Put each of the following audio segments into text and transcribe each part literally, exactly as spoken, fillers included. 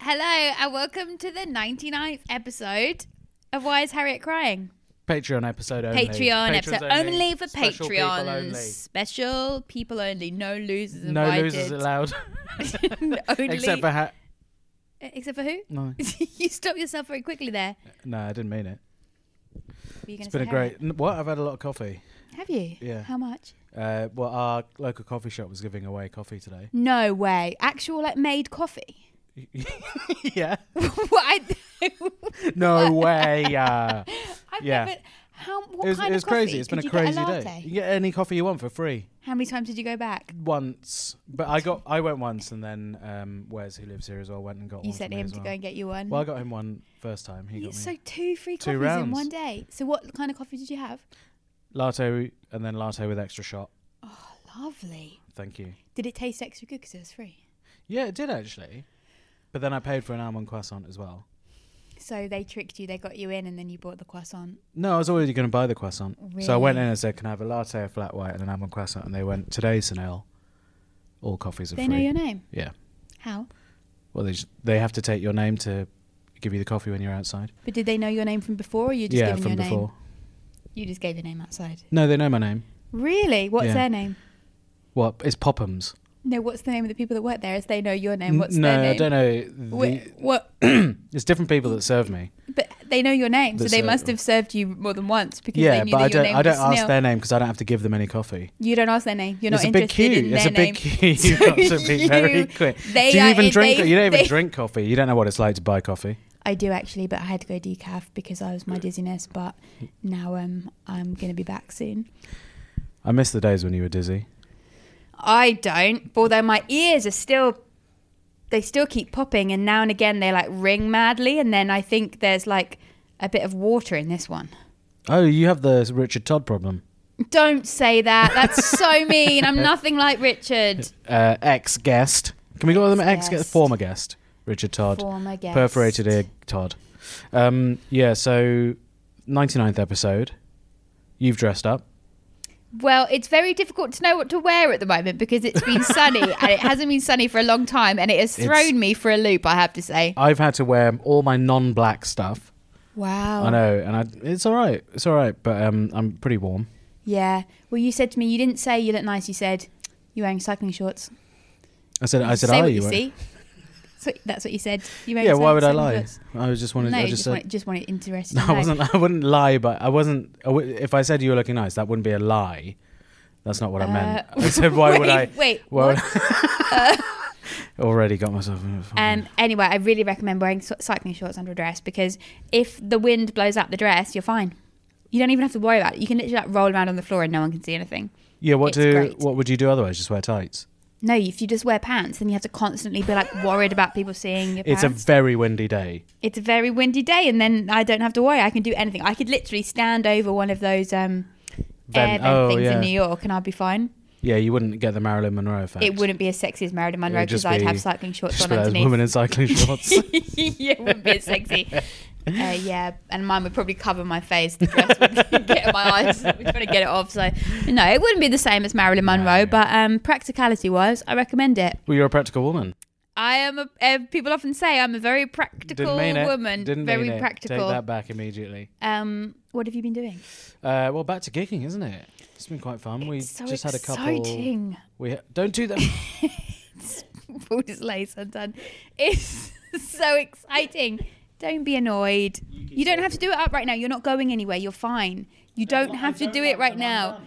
Hello and welcome to the ninety-ninth episode of Why is Harriet Crying? Patreon episode only. Patreon episode only, only for Special Patreons. People only. Special people only. No losers No invited. losers allowed. only, Except for... Ha- Except for who? no. You stopped yourself very quickly there. No, I didn't mean it. Were you It's gonna been a say great... Harriet? N- What? I've had a lot of coffee. Have you? Yeah. How much? Uh, well, our local coffee shop was giving away coffee today. No way. Actual like made coffee? Yeah. What? I, No way. Uh, I've Yeah. never... How, what it was, kind it was of coffee? crazy. It's been Could a you get crazy latte? day. You get any coffee you want for free. How many times did you go back? Once. But I got. I went once and then um, Wes, who lives here as well, went and got You one sent for me him as to well. go and get you one. Well, I got him one first time. He got me So two free Two coffees in rounds. one day. So what kind of coffee did you have? latte and then latte with extra shot. Oh, lovely. Thank you. Did it taste extra good because it was free? Yeah, it did actually. But then I paid for an almond croissant as well. So they tricked you, they got you in, and then you bought the croissant. No, I was already going to buy the croissant. So I went in Really? and said, can I have a latte, a flat white and an almond croissant? And they went, today's Sunil. All coffees are They free. know your name? Yeah. How? Well, they just, they have to take your name to give you the coffee when you're outside. But did they know your name from before, or you just yeah, gave from them your before. name? You just gave your name outside. No, they know my name. Really? What's Yeah. their name? What? It's Pophams. No, what's the name of the people that work there? As they know your name, what's no, their name? I don't know. Wait, The, what? it's different people that serve me. But they know your name, so That they serve- must have served you more than once because Yeah, they knew but that I your don't. name I don't was ask Snail. their name because I don't have to give them any coffee. You don't ask their name. You're it's not a big interested queue. in It's their a big name. queue. So You've got to be you- very quick. They Do you are- even drink? they- You don't even they- drink coffee. You don't know what it's like to buy coffee. I do actually, but I had to go decaf because I was my dizziness. But now um, I'm going to be back soon. I miss the days when you were dizzy. I don't, although my ears are still, they still keep popping, and now and again they like ring madly, and then I think there's like a bit of water in this one. Oh, you have the Richard Todd problem. Don't say that. That's so mean. I'm nothing like Richard. Uh, ex-guest. Can we call them Ex-guest. ex-guest? Former guest. Richard Todd. Former guest. Perforated ear Todd. Um, yeah, so ninety-ninth episode. You've dressed up. Well, it's very difficult to know what to wear at the moment because it's been sunny and it hasn't been sunny for a long time, and it has thrown It's- me for a loop, I have to say. I've had to wear all my non-black stuff. Wow. I know, and I, it's all right. It's all right, but um, I'm pretty warm. Yeah. Well, you said to me, you didn't say you look nice. You said you're wearing cycling shorts. I said, I said, say are what you? you wearing- see. So that's what you said. You wearing Yeah, why would I cycling lie? shorts? I was just wanted. No, I you just just, said. want, just want it interesting. No, I wasn't. I wouldn't lie, but I wasn't. I w- if I said you were looking nice, that wouldn't be a lie. That's not what I meant. Uh, I said, why wait, would I? Wait, Why what? would- Already got myself in a fucking- Um, anyway, I really recommend wearing so- cycling shorts under a dress because if the wind blows up the dress, you're fine. You don't even have to worry about it. You can literally like, roll around on the floor and no one can see anything. yeah. What it's do? great. What would you do otherwise? Just wear tights. No, if you just wear pants, then you have to constantly be like worried about people seeing your It's a pants. very windy day. It's a very windy day, and then I don't have to worry. I can do anything. I could literally stand over one of those um, air Vent- vent oh, things yeah. in New York, and I'd be fine. Yeah, you wouldn't get the Marilyn Monroe effect. It wouldn't be as sexy as Marilyn Monroe It'd just because I'd be- have cycling shorts Just on for those underneath. women in cycling shorts. Yeah, it wouldn't be as sexy. Uh, yeah, and mine would probably cover my face. The dress would get in my eyes. We're trying to get it off. So, no, it wouldn't be the same as Marilyn Monroe, No. but um, practicality-wise, I recommend it. Well, you're a practical woman. I am a. Uh, people often say I'm a very practical Didn't mean it. woman. Didn't very mean it. practical. Take that back immediately. Um, what have you been doing? Uh, well, back to gigging, isn't it? It's been quite fun. we It's so just had a couple. exciting. We ha- don't do that. Full display, undone. It's so exciting. Don't be annoyed. You don't have to do it up right now. You're not going anywhere. You're fine. You don't have to do it right now.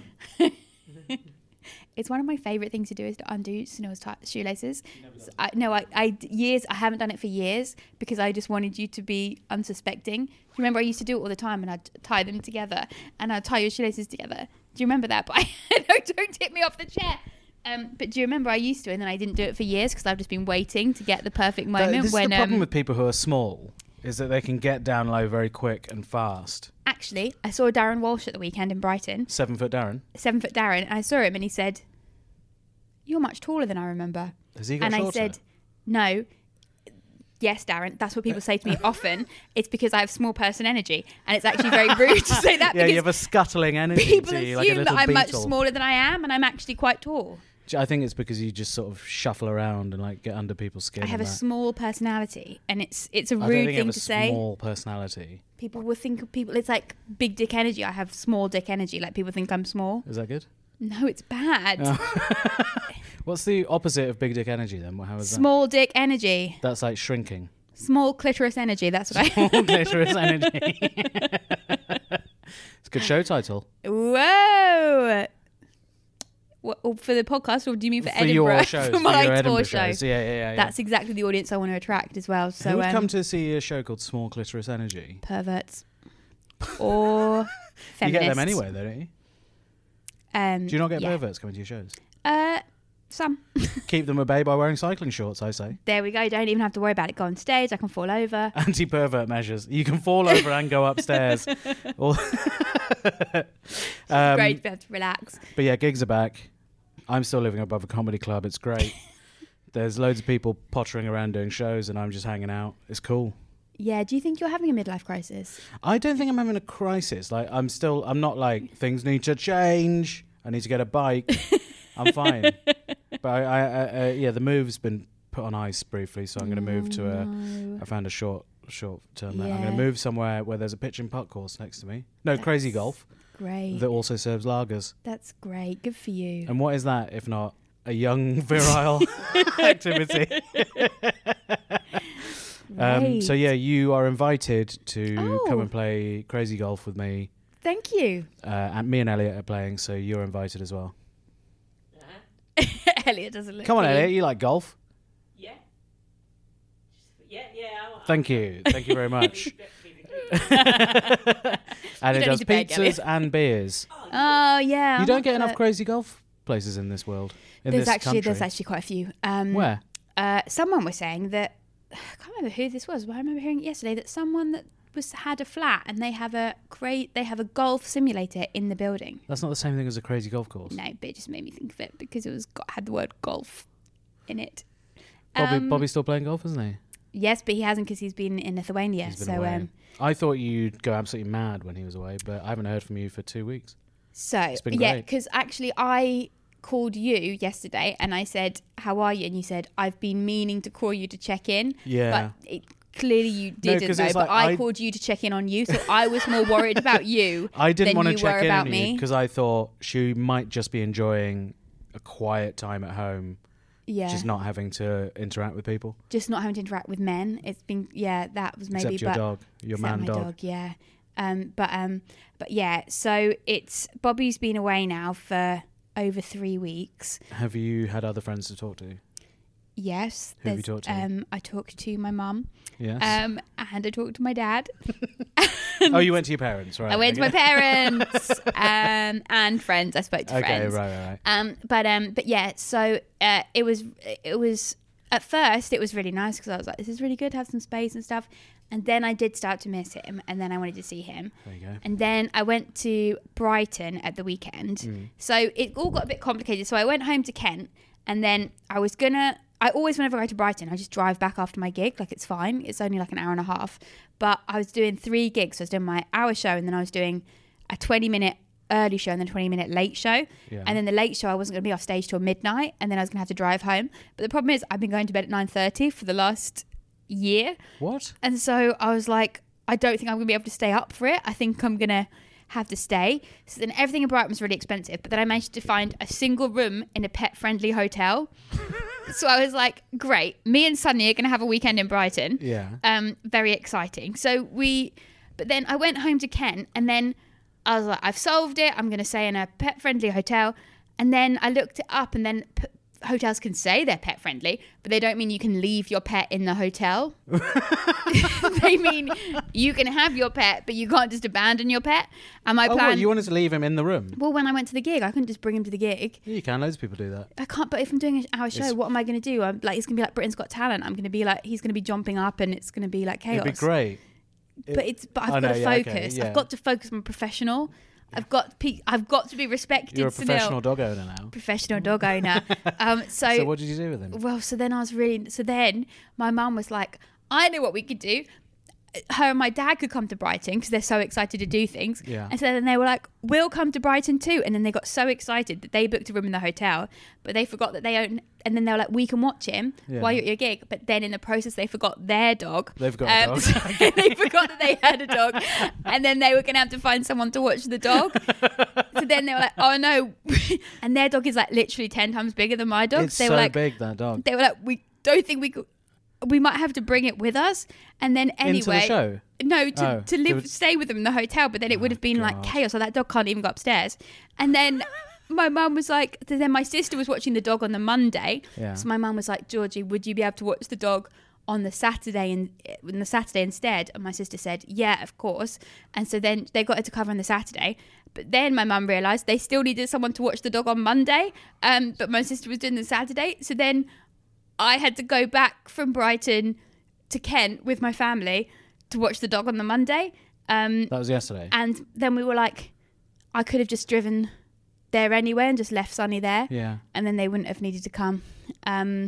It's one of my favourite things to do is to undo Sunil's t- shoelaces. So I, no, I, I years I haven't done it for years because I just wanted you to be unsuspecting. Do you remember I used to do it all the time and I'd tie them together and I'd tie your shoelaces together? Do you remember that? But I, no, don't tip me off the chair. Um, but do you remember I used to and then I didn't do it for years because I've just been waiting to get the perfect moment. Th- this when is the problem um, with people who are small is that they can get down low very quick and fast. Actually, I saw Darren Walsh at the weekend in Brighton. Seven foot Darren. Seven foot Darren. And I saw him and he said, "You're much taller than I remember." Has he got And shorter? I said, "No. Yes, Darren, that's what people say to me often. It's because I have small person energy. And it's actually very rude to say that yeah, because you have a scuttling energy people to assume you, like a that little I'm much beetle. smaller than I am and I'm actually quite tall." I think it's because you just sort of shuffle around and like get under people's skin. I have a that. small personality, and it's it's a I don't rude think you thing have to a say. Small personality. People will think of people. It's like big dick energy. I have small dick energy. Like people think I'm small. Is that good? No, it's bad. Oh. What's the opposite of big dick energy then? How is Small dick energy. that? That's like shrinking. Small clitoris energy. That's what Small I. clitoris energy. It's a good show title. Whoa. What, or for the podcast, or do you mean for, For Edinburgh? your shows. for my for your tour Edinburgh show. shows. Yeah, yeah, yeah. yeah. That's exactly the audience I want to attract as well. So Who would um, come to see a show called Small Clitoris Energy? perverts or feminists. You get them anyway, though, don't you? Um, Do you not get yeah. perverts coming to your shows? Uh, some. Keep them at bay by wearing cycling shorts, I say. There we go. Don't even have to worry about it. Go on stage. I can fall over. Anti-pervert measures. You can fall over and go upstairs. Or um, Great. You have to relax. But yeah, gigs are back. I'm still living above a comedy club. It's great. There's loads of people pottering around doing shows and I'm just hanging out. It's cool. Yeah. Do you think you're having a midlife crisis? I don't think I'm having a crisis. Like I'm still, I'm not like things need to change. I need to get a bike. I'm fine. But I, I, I uh, yeah, the move's been put on ice briefly, so I'm going to move to a. No. I found a short, short term. Yeah. I'm going to move somewhere where there's a pitch and putt course next to me. No, That's Crazy Golf Great. that also serves lagers. That's great. Good for you. And what is that if not a young virile activity? Um, Right. so yeah, you are invited to Oh. come and play Crazy Golf with me. Thank you. Uh, and me and Elliot are playing, so you're invited as well. Elliot doesn't look. Come on, keen. Elliot, you like golf? Yeah. Yeah, yeah. I, Thank you, thank you very much. And You it don't does need to beg, pizzas Elliot. and beers. Oh yeah. You I'm don't up get for enough it. crazy golf places in this world. In There's this actually country. there's actually quite a few. Um, Where? Uh, someone was saying that I can't remember who this was, but I remember hearing it yesterday that someone that was had a flat and they have a great they have a golf simulator in the building. That's not the same thing as a crazy golf course. No, but it just made me think of it because it was got, had the word golf in it. Bobby, Um, Bobby's still playing golf, isn't he? Yes, but he hasn't because he's been in Lithuania. He's been so away. um, I thought you'd go absolutely mad when he was away, but I haven't heard from you for two weeks. so It's been yeah, great. because actually I called you yesterday and I said, "How are you?" And you said, "I've been meaning to call you to check in." Yeah. But it, clearly you didn't 'cause know. it's But like I, I- called you to check in on you, so I was more worried about you I didn't than want to you check were in about on me. you because I thought she might just be enjoying a quiet time at home, Yeah, just not having to interact with people. just not having to interact with men. It's been yeah, that was maybe except your but dog, your except man my dog. dog. Yeah, um, but um, but yeah. So it's Bobby's been away now for over three weeks. Have you had other friends to talk to? Yes, Who have you there's, talked to? Um, I talked to my mum, Yes. um, and I talked to my dad. oh, you went to your parents, right? I went to okay. my parents um, and friends. I spoke to Okay, friends. right, right, right. Um, but um, but yeah. So uh, it was it was at first it was really nice because I was like, this is really good to have some space and stuff. And then I did start to miss him, and then I wanted to see him. There you go. And then I went to Brighton at the weekend. Mm. So it all got a bit complicated. So I went home to Kent, and then I was gonna. I always, whenever I go to Brighton, I just drive back after my gig. Like, it's fine. It's only like an hour and a half. But I was doing three gigs. So I was doing my hour show, and then I was doing a twenty minute early show and then a twenty minute late show. Yeah. And then the late show, I wasn't going to be off stage till midnight, and then I was going to have to drive home. But the problem is, I've been going to bed at nine thirty for the last year. What? And so I was like, I don't think I'm going to be able to stay up for it. I think I'm going to have to stay. So then everything in Brighton was really expensive. But then I managed to find a single room in a pet-friendly hotel. So I was like, great. Me and Sunny are going to have a weekend in Brighton. Yeah. Um, very exciting. So we, but then I went home to Kent, and then I was like, I've solved it. I'm going to stay in a pet-friendly hotel. And then I looked it up, and then p- hotels can say they're pet friendly, but they don't mean you can leave your pet in the hotel. They mean you can have your pet, but you can't just abandon your pet. And my Oh, plan. what, you wanted to leave him in the room? Well, when I went to the gig, I couldn't just bring him to the gig. Yeah, you can. Loads of people do that. I can't. But if I'm doing an hour show, It's- what am I going to do? I'm like, it's going to be like Britain's Got Talent. I'm going to be like, he's going to be jumping up, and it's going to be like chaos. It'd be great. It- But it's. But I've I got know, to yeah, okay, focus. yeah. I've got to focus. I'm a professional. I've got. Pe- I've got to be respected. You're a Sunil. professional dog owner now. Professional dog owner. um. So. So what did you do with him? Well, so then I was really. So then my mum was like, I know what we could do. her and my dad could come to Brighton because they're so excited to do things. Yeah. And so then they were like, we'll come to Brighton too. And then they got so excited that they booked a room in the hotel, but they forgot that they own. And then they were like, we can watch him Yeah. while you're at your gig. But then in the process, they forgot their dog. They've got a dog. so they forgot that they had a dog. And then they were going to have to find someone to watch the dog. So then they were like, oh no. And their dog is like literally ten times bigger than my dog. It's they so were like, big, that dog. They were like, we don't think we could. We might have to bring it with us. And then anyway. Into the show? No, to, Oh, to live, to- stay with them in the hotel. But then it would have been like God. chaos. So that dog can't even go upstairs. And then my mum was like, then my sister was watching the dog on the Monday. Yeah. So my mum was like, Georgie, would you be able to watch the dog on the Saturday and on the Saturday instead? And my sister said, yeah, of course. And so then they got her to cover on the Saturday. But then my mum realised they still needed someone to watch the dog on Monday. Um, but my sister was doing the Saturday. So then I had to go back from Brighton to Kent with my family to watch the dog on the Monday. Um, That was yesterday. and then we were like, I could have just driven there anyway and just left Sonny there. Yeah. And then they wouldn't have needed to come. Um,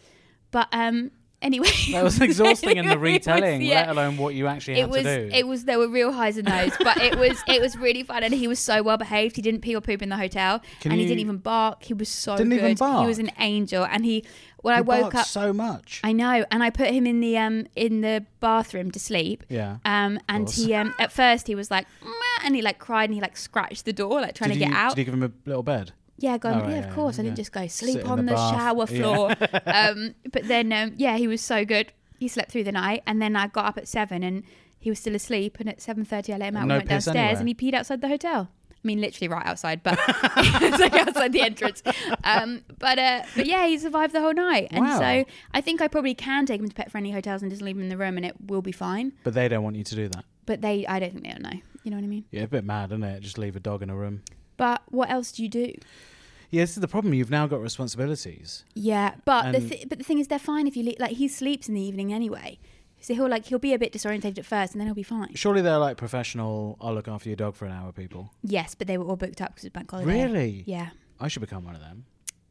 but um, anyway. That was exhausting in the It was- retelling, yeah. let alone what you actually It had was, to do. it was, there were real highs and lows, but it was, it was really fun. And he was so well behaved. He didn't pee or poop in the hotel. Can and he you- didn't even bark. He was so Didn't good. even bark? He was an angel. And he, when He I woke barks up, so much. I know. And I put him in the, um, in the bathroom to sleep. Yeah. Um, and course. he, um, at first he was like, "Meh," and he like cried and he like scratched the door, like trying did to you, get out. Did you give him a little bed? Yeah, going, Oh, yeah, right, of yeah, course. I yeah. didn't just go Sit sleep in on the the, bath. shower Yeah. floor. um, but then, um, yeah, he was so good. He slept through the night, and then I got up at seven, and he was still asleep. And at seven thirty, I let him out. No we went piss downstairs, anywhere? and he peed outside the hotel. I mean, literally right outside, but it's like outside the entrance. Um, but uh, but yeah, he survived the whole night, and Wow. so I think I probably can take him to pet-friendly hotels and just leave him in the room, and it will be fine. But they don't want you to do that. But they, I don't think they'll know. You know what I mean? Yeah, a bit mad, isn't it? Just leave a dog in a room. But what else do you do? Yeah, this is the problem. You've now got responsibilities. Yeah, but the And- th- but the thing is, they're fine if you le- like. He sleeps in the evening anyway, so he'll like he'll be a bit disorientated at first, and then he'll be fine. Surely they're like professional, I'll look after your dog for an hour people. Yes, but they were all booked up because it's bank holiday. Really? Yeah, I should become one of them.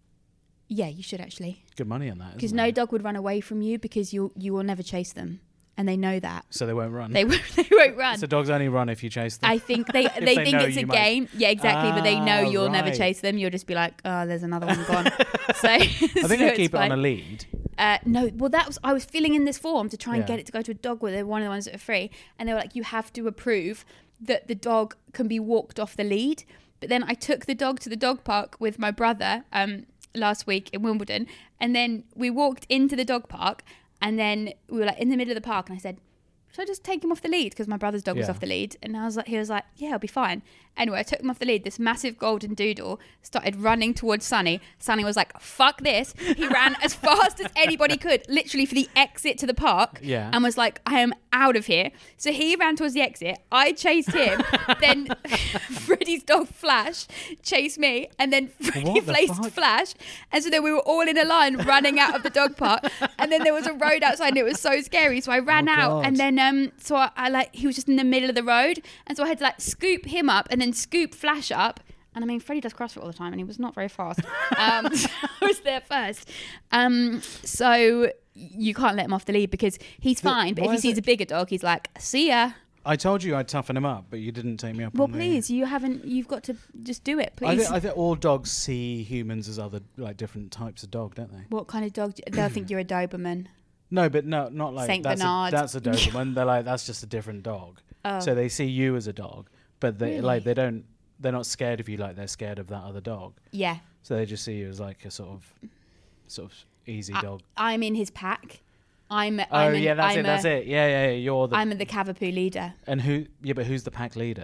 yeah, you should actually, Good money in that, because isn't no there? dog would run away from you because you you will never chase them, and they know that So they won't run. they won't they won't run. So dogs only run if you chase them. I think they If they, they think know it's a you might- game. Yeah, exactly. But they know Ah, you'll never right. chase them. You'll just be like, oh, there's another one gone. so I think they keep it on a lead. Uh, no, well, that was I was filling in this form to try and Yeah. get it to go to a dog with one of the ones that are free, and they were like, you have to approve that the dog can be walked off the lead. But then I took the dog to the dog park with my brother um, last week in Wimbledon, and then we walked into the dog park, and then we were like in the middle of the park, and I said, should I just take him off the lead? Because my brother's dog was Yeah. off the lead. And I was like, he was like, yeah, I'll be fine. Anyway, I took him off the lead. This massive golden doodle started running towards Sonny. Sonny was like, fuck this. He ran as fast as anybody could, literally for the exit to the park. Yeah. And was like, I am out of here. So he ran towards the exit. I chased him. Then Freddie's dog Flash chased me. And then Freddie What the placed fuck? Flash. And so then we were all in a line running out of the dog park. And then there was a road outside and it was so scary. So I ran Oh, out God. and then um so I, I like he was just in the middle of the road. And so I had to like scoop him up and then scoop Flash up. And I mean, Freddie does CrossFit all the time and he was not very fast. Um, so I was there first. Um, so you can't let him off the lead because he's fine. But if why he is sees it- a bigger dog, he's like, see ya. I told you I'd toughen him up, but you didn't take me up Well, on the- please, you haven't, you've got to just do it, I please. think, I think all dogs see humans as other, like, different types of dog, don't they? What kind of dog? Do you, they'll think you're a Doberman. No, but no, not like Saint that's Bernard. A, that's a Doberman. They're like, that's just a different dog. Oh. So they see you as a dog, but they Really? like they don't. They're not scared of you like they're scared of that other dog. Yeah. So they just see you as like a sort of, sort of easy I- dog. I'm in his pack. I'm. Oh I'm an, yeah, that's I'm it. a, That's it. Yeah, yeah, yeah. You're the. I'm the Cavapoo leader. and who? Yeah, but who's the pack leader?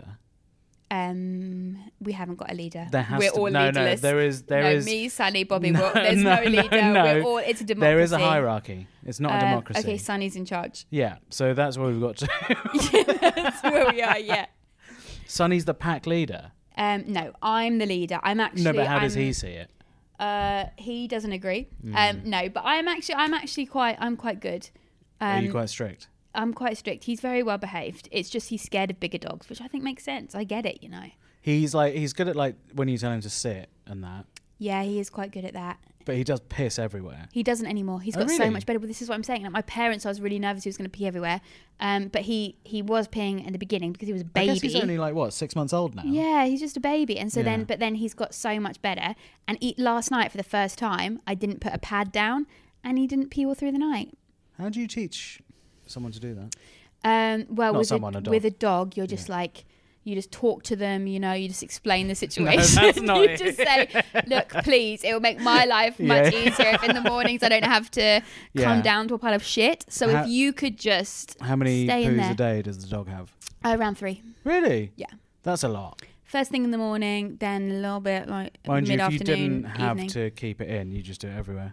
Um, we haven't got a leader. There has We're to, all no, leaderless. no. There is. There no, is. me, Sunny, Bobby. No, Will. There's no, no, no, leader. no. We're all. It's a democracy. There is a hierarchy. It's not a Uh, democracy. Okay, Sunny's in charge. Yeah. So that's where we've got to. Yeah, that's where we are. Yeah. Sonny's the pack leader. Um, no, I'm the leader. I'm actually. No, but how does I'm- he see it? Uh, he doesn't agree. Mm. Um, no, but I'm actually. I'm actually quite. I'm quite good. Um, Are you quite strict? I'm quite strict. He's very well behaved. It's just he's scared of bigger dogs, which I think makes sense. I get it, you know. He's like he's good at like when you tell him to sit and that. Yeah, he is quite good at that. But he does piss everywhere. He doesn't anymore. He's Oh, got so really? much better. But this is what I'm saying. Like my parents, I was really nervous he was going to pee everywhere. Um, but he he was peeing in the beginning because he was a baby. I guess he's only like what six months old now. Yeah, he's just a baby, and so Yeah. then, but then he's got so much better. And eat last night for the first time, I didn't put a pad down, and he didn't pee all through the night. How do you teach someone to do that? Um, well, Not with someone, a, a dog. with a dog, you're just Yeah. like. You just talk to them, you know, you just explain the situation. that's not you it. just say, look, please, it will make my life much Yeah. easier if in the mornings I don't have to Yeah. come down to a pile of shit. So How- if you could just How many stay in poos there. a day does the dog have? Uh, around three. Really? Yeah. That's a lot. First thing in the morning, then a little bit like Mind you, if you mid-afternoon, didn't have evening. to keep it in, you just do it everywhere.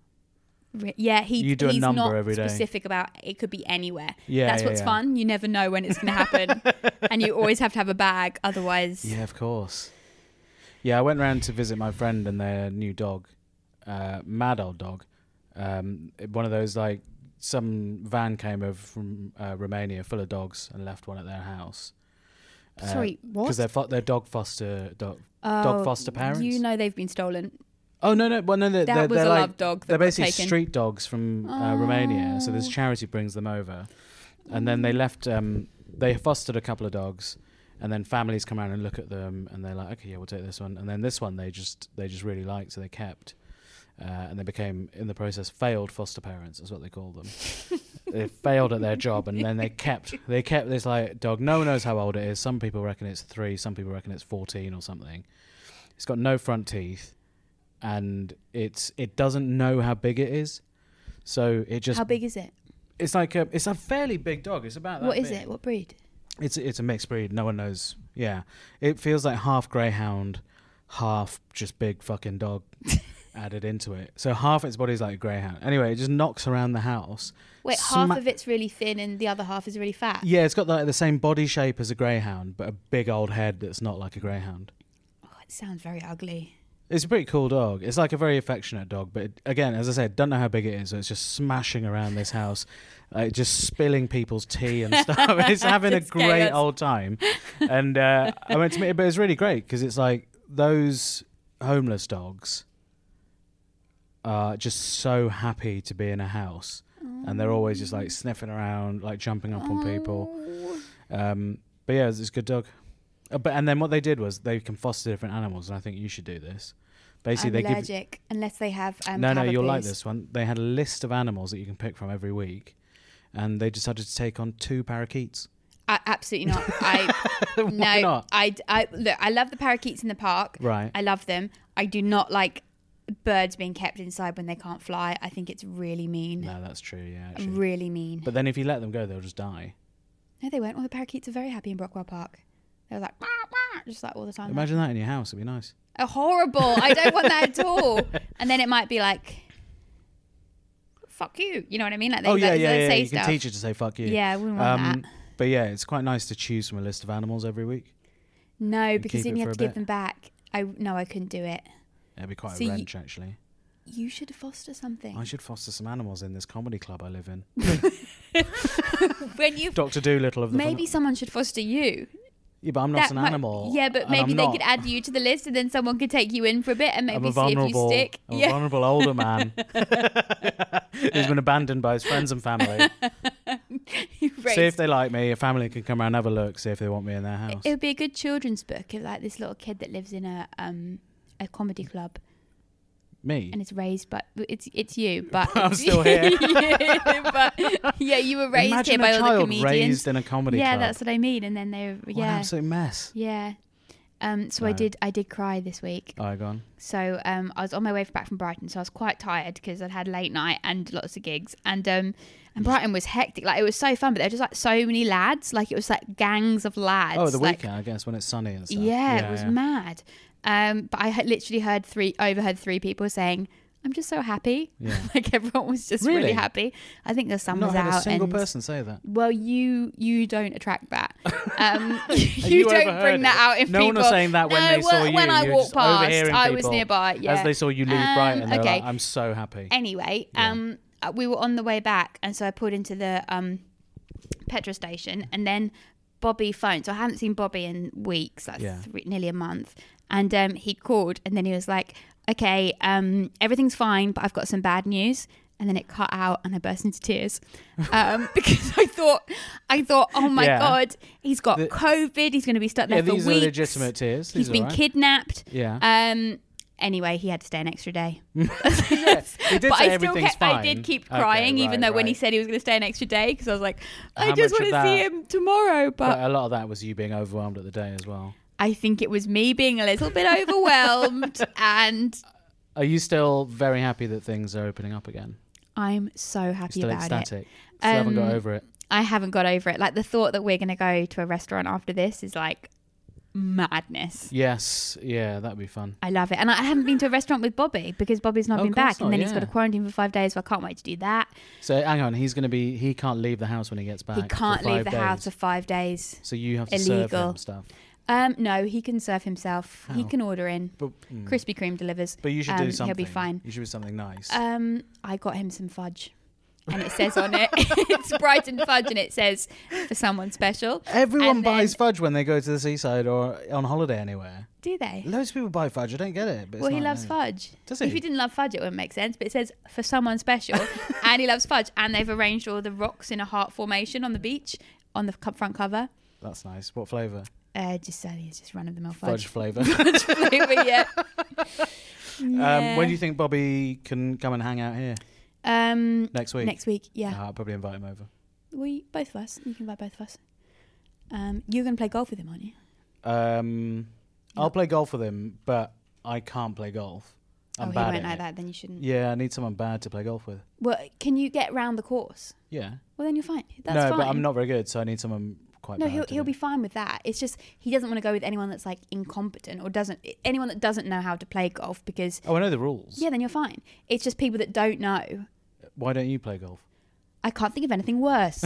Re- Yeah, he, You do a he's number not every day. specific about it could be anywhere. Yeah, That's yeah, what's yeah. fun. You never know when it's going to happen. And you always have to have a bag. Otherwise, Yeah, of course. Yeah, I went round to visit my friend and their new dog, uh, mad old dog. Um, one of those like some van came over from uh, Romania full of dogs and left one at their house. sorry, what? Because they're fo- they're dog foster dog dog Oh, foster parents. You know they've been stolen. Oh no no well no they're, That they're, was they're a like love dog that they're got basically taken. street dogs from uh, Romania. So this Oh. charity brings them over, and then they left. Um, they fostered a couple of dogs, and then families come around and look at them, and they're like, okay, yeah, we'll take this one. And then this one they just they just really liked, so they kept, uh, and they became in the process failed foster parents. Is what they call them. They failed at their job, and then they kept they kept this like dog. No one knows how old it is. Some people reckon it's three. Some people reckon it's fourteen or something. It's got no front teeth. And it's it doesn't know how big it is, so it just How big is it? it's like a it's a fairly big dog. It's about that What is big. it? What breed? It's it's a mixed breed. No one knows. Yeah, it feels like half greyhound, half just big fucking dog added into it. So half its body's like a greyhound. Anyway, it just knocks around the house. Wait, Sma- half of it's really thin and the other half is really fat. Yeah, it's got like the same body shape as a greyhound, but a big old head that's not like a greyhound. Oh, it sounds very ugly. It's a pretty cool dog. It's like a very affectionate dog, but it, again, as I said, don't know how big it is. So it's just smashing around this house, like just spilling people's tea and stuff. It's having a It's great chaos. old time. And uh, I went to meet it, but it's really great because it's like those homeless dogs are just so happy to be in a house, and they're always just like sniffing around, like jumping up on people. Oh. Um, but yeah, it's, it's a good dog. Uh, but and then what they did was they can foster different animals, and I think you should do this. Basically, I'm they give allergic unless they have um, no, no, you'll like cavapoos. this one. They had a list of animals that you can pick from every week, and they decided to take on two parakeets. I, absolutely not. I Why no. not? I, I look. I love the parakeets in the park. Right. I love them. I do not like birds being kept inside when they can't fly. I think it's really mean. No, that's true. Yeah, actually. Really mean. But then if you let them go, they'll just die. No, they won't. All the parakeets are very happy in Brockwell Park. They were like, "Wah, wah," just like all the time. Imagine that in your house. It'd be nice. Oh, horrible. I don't want that at all. And then it might be like, fuck you. You know what I mean? Like they, oh yeah, like, yeah, they yeah. say You stuff. can teach it to say "fuck you." Yeah, I wouldn't want Um, that. But yeah, it's quite nice to choose from a list of animals every week. No, and because keep then it you for have a to give bit. them back. I no, I couldn't do it. It'd be quite So a you- wrench, actually. You should foster something. I should foster some animals in this comedy club I live in. When you Doctor Doolittle of the maybe fun- someone should foster you. Yeah, but I'm not That an might- animal. Yeah, but and maybe I'm they not. could add you to the list, and then someone could take you in for a bit, and I'm maybe a see if you vulnerable, stick. I'm a Yeah. vulnerable older man who's been abandoned by his friends and family. You See raised- if they like me. A family can come around and have a look, see if they want me in their house. It would be a good children's book of like this little kid that lives in a um a comedy club me? and it's raised, but it's it's you. But I'm it's still here. you, but yeah, you were raised Imagine here by a all the child comedians. raised in a comedy yeah, club. that's what I mean. And then they, What an yeah, absolute mess. yeah. Um, so I No. did I did cry this week. Oh, gone. So um, I was on my way back from Brighton, so I was quite tired because I'd had late night and lots of gigs, and um, and Brighton was hectic. Like it was so fun, but there were just like so many lads. Like it was like gangs of lads. Oh, the like, weekend, I guess, when it's sunny and stuff. Yeah, it was yeah. mad. Um, but I had literally heard three, overheard three people saying, "I'm just so happy." Yeah. Like everyone was just really? Really? happy. I think the sun I've not was had out. a single and person say that. well, you you don't attract that. Um, you, you don't overheard bring that it? out in No people. one was saying that when No, they saw well, you. When I You were walked just past, overhearing I was people nearby. Yeah. As they saw you leave Um, Brighton, they were okay. like, I'm so happy. Anyway, Yeah. um, uh, we were on the way back, and so I pulled into the um, petrol station, and then Bobby phoned. So I haven't seen Bobby in weeks, like Yeah. three, nearly a month, and um, he called, and then he was like, okay, um, everything's fine, but I've got some bad news. And then it cut out and I burst into tears um, because I thought, I thought, oh my Yeah. God, he's got The- COVID. He's going to be stuck there Yeah, for these weeks. are legitimate tears. He's These are been all right. kidnapped. Yeah. Um. Anyway, he had to stay an extra day. yeah. He did but say I still everything's kept, fine. I did keep Okay, crying, even right, though when he right. said he was going to stay an extra day, because I was like, I How just much want of to see that- him tomorrow. But, But a lot of that was you being overwhelmed at the day as well. I think it was me being a little bit overwhelmed, and Are you still very happy that things are opening up again? I'm so happy Still about it. ecstatic. Still haven't got Um, over it. I haven't got over it. Like the thought that we're going to go to a restaurant after this is like madness. Yes, yeah, that'd be fun. I love it. And I haven't been to a restaurant with Bobby because Bobby's not Oh, been of course back. And not, then he's yeah. got to quarantine for five days. So I can't wait to do that. So hang on, he's going to be. He can't leave the house when he gets back. he for can't leave five the days. house for five days. So you have to serve Illegal. him stuff. Um, no, he can serve himself. He How? can order in. But, mm. Krispy Kreme delivers. but you should um, do something. he'll be fine. You should do something nice. Um, I got him some fudge. And it says on it, it's Brighton fudge, and it says for someone special. Everyone and buys then- fudge when they go to the seaside or on holiday anywhere. Do they? Loads of people buy fudge. I don't get it. But it's Well, he not, loves no. fudge. Does If he? he didn't love fudge, it wouldn't make sense. But it says for someone special, and he loves fudge. And they've arranged all the rocks in a heart formation on the beach on the co- front cover. That's nice. What flavour? Uh, just uh, it's just run of the mill Fudge fudge. flavour. Fudge flavour, yeah. Um, when do you think Bobby can come and hang out here? Um, Next week? next week, yeah. Ah, I'll probably invite him over. We both of us. You can invite both of us. Um, you're going to play golf with him, aren't you? Um, I'll Yeah. play golf with him, but I can't play golf. I'm oh, he bad won't at like it. that. Then you shouldn't. Yeah, I need someone bad to play golf with. Well, can you get round the course? Yeah. Well, then you're fine. That's no, fine. but I'm not very good, so I need someone quite No, bad he'll to he'll do be it. fine with that. It's just he doesn't want to go with anyone that's like incompetent or doesn't anyone that doesn't know how to play golf because Oh, I know the rules. yeah, then you're fine. It's just people that don't know. Why don't you play golf? I can't think of anything worse.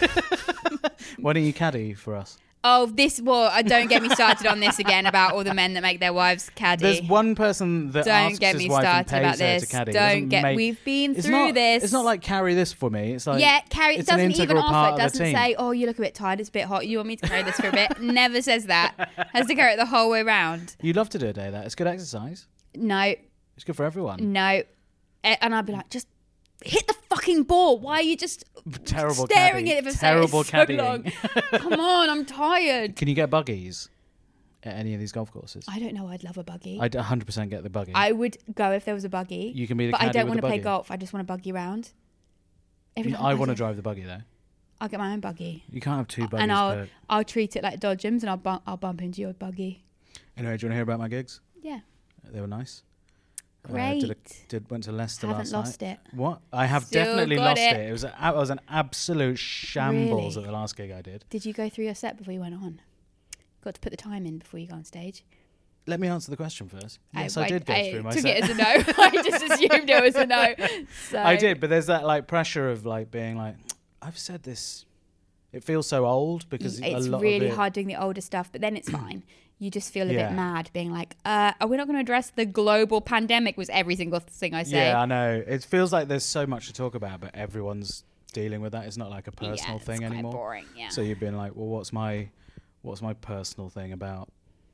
Why don't you caddy for us? Oh, this well, uh, don't get me started on this again about all the men that make their wives caddy. There's one person that Don't asks get his me wife and started pays about her this. to caddy. It Don't doesn't get. make- We've been it's through not, this. It's not like carry this for me. It's like yeah, carry. It it's an doesn't even integral part offer. It of the doesn't team. say, "Oh, you look a bit tired. It's a bit hot. You want me to carry this for a bit?" Never says that. Has to carry it the whole way round. You love to do a day that. It's good exercise. No, It's good for everyone. no, Eh, and I'd be like, just hit the fucking ball. Why are you just Terrible staring caddy. at it for Terrible so caddying. long? Come on, I'm tired. Can you get buggies at any of these golf courses? I don't know. I'd love a buggy. I'd one hundred percent get the buggy. I would go if there was a buggy. you can be the But I caddy don't with want to the play buggy. golf. I just want to buggy round. Every time I want to do- drive the buggy though. I'll get my own buggy. You can't have two buggies and I'll per. I'll treat it like Dodgems, and I'll bump I'll bump into your buggy. Anyway, do you want to hear about my gigs? Yeah, They were nice. Uh, great. did, a, did went to Leicester Haven't last lost night. it. What? I have Still definitely got lost it. it. It was a, I was an absolute shambles Really? at the last gig I did. Did you go through your set before you went on? Got to put the time in before you go on stage. Let me answer the question first. Yes, I, I, did go I through my took set. it as a no. I just assumed it was a no. So I did, but there's that like pressure of like being like, I've said this. It feels so old because It's a lot really of it, hard doing the older stuff, but then it's fine. You just feel a Yeah. bit mad, being like, uh, "Are we not going to address the global pandemic?" Was every single thing I say. Yeah, I know. It feels like there's so much to talk about, but everyone's dealing with that. It's not like a personal yeah, it's thing quite anymore. Boring, yeah. So you've been like, well, what's my, what's my personal thing about?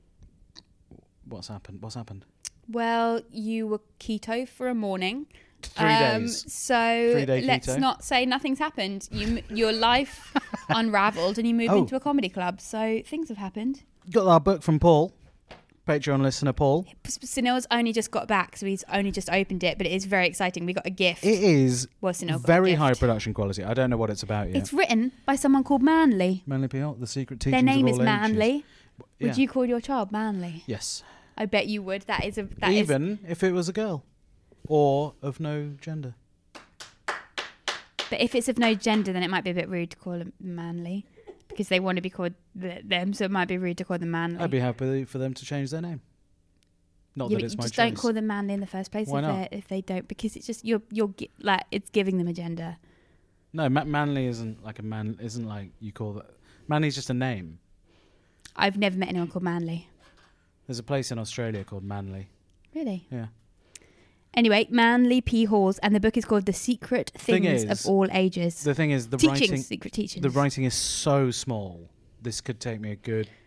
What's happened? What's happened? Well, you were keto for a morning. Three Um, days. So Three-day let's keto. not say nothing's happened. You, your life unravelled, and you moved Oh. into a comedy club. So things have happened. Got our book from Paul, Patreon listener Paul. Sunil's only just got back, so he's only just opened it. But it is very exciting. We got a gift. It is well, Sunil got a very gift. high production quality. I don't know what it's about yet. It's written by someone called Manly. Manly P L, the secret teachings Their name of is all ages. Manly. Yeah. Would you call your child Manly? Yes. I bet you would. That is a that is. Even if it was a girl, or of no gender. But if it's of no gender, then it might be a bit rude to call them Manly, because they want to be called th- them. So it might be rude to call them Manly. I'd be happy for them to change their name. Not Yeah, that but it's you my just choice. don't call them Manly in the first place Why if, not? they if they don't, because it's just you're you're gi- like it's giving them a gender. No, ma- Manly isn't like a man. Isn't like you call that. Manly's just a name. I've never met anyone called Manly. There's a place in Australia called Manly. Really? Yeah. Anyway, Manly P. Halls, and the book is called The Secret Thing Things is, of All Ages. The thing is, the teachings, writing. secret teachings. The writing is so small. This could take me a good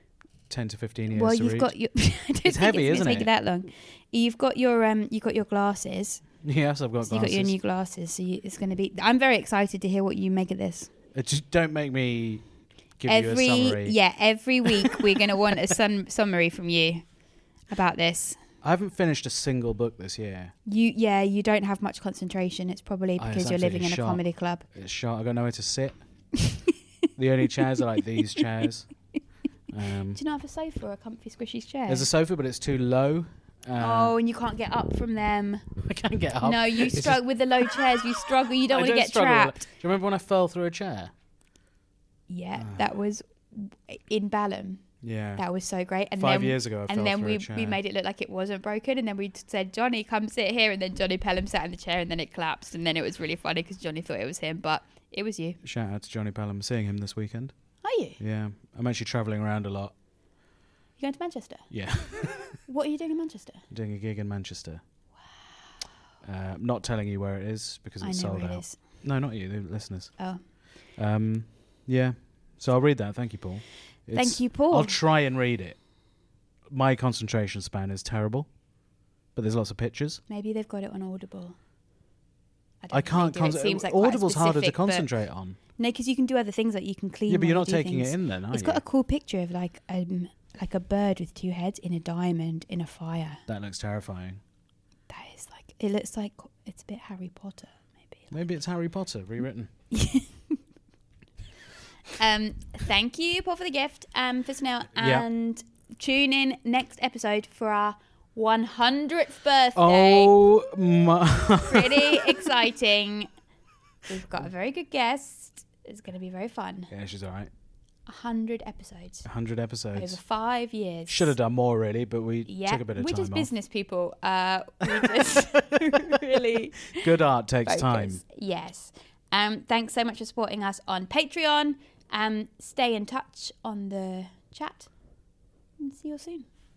ten to fifteen years Well, to you've read. got your. I don't It's think heavy, it's isn't gonna take it? you that long. You've got your um. You've got your glasses. Yes, I've got So you glasses. got your new glasses. So you, it's going to be. I'm very excited to hear what you make of this. It just don't make me give every you a summary. yeah, every week we're going to want a sun, summary from you about this. I haven't finished a single book this year. You yeah, you don't have much concentration. It's probably Oh, it's because you're living in absolutely a shot. comedy club. It's short. I got nowhere to sit. The only chairs are like these chairs. Um, Do you not have a sofa or a comfy squishy chair? there's a sofa, but it's too low. Uh, oh, and you can't get up from them. I can't get up. No, you It's just- struggle with the low chairs. You struggle. You don't I want to get struggle with trapped. it. Do you remember when I fell through a chair? Yeah, Ah. that was in Balham. Yeah. That was so great. And Five then, years ago, I and fell then through we a chair. we made it look like it wasn't broken, and then we said, "Johnny, come sit here," and then Johnny Pelham sat in the chair, and then it collapsed, and then it was really funny because Johnny thought it was him, but it was you. Shout out to Johnny Pelham. I'm seeing him this weekend. Are you? Yeah. I'm actually travelling around a lot. You going to Manchester? Yeah. What are you doing in Manchester? Doing a gig in Manchester. Wow. Uh, not telling you where it is because I it's know sold where it out. is. No, not you, the listeners. Oh, Um, yeah. So I'll read that. Thank you, Paul. It's- thank you, Paul. I'll try and read it. My concentration span is terrible, but there's lots of pictures. Maybe they've got it on Audible. don't I think can't. they do. It Con- seems like quite a Audible's harder to specific, but- concentrate on. No, because you can do other things like you can clean. Yeah, but while you're you not do taking things. it in then, are It's you? got a cool picture of like um like a bird with two heads in a diamond in a fire. That looks terrifying. That is like it looks like it's a bit Harry Potter maybe. Maybe it's Harry Potter rewritten. Um, thank you, Paul, for the gift. Um, for now, Yeah. and tune in next episode for our one hundredth birthday. Oh my! Pretty exciting. We've got a very good guest. It's going to be very fun. Yeah, she's all right. A hundred episodes one hundred episodes. over five years. Should have done more, really, but we Yeah, took a bit of we're time just off. business people. Uh, we just really Good art takes focus. time. Yes. Um, thanks so much for supporting us on Patreon. Um, stay in touch on the chat and see you soon.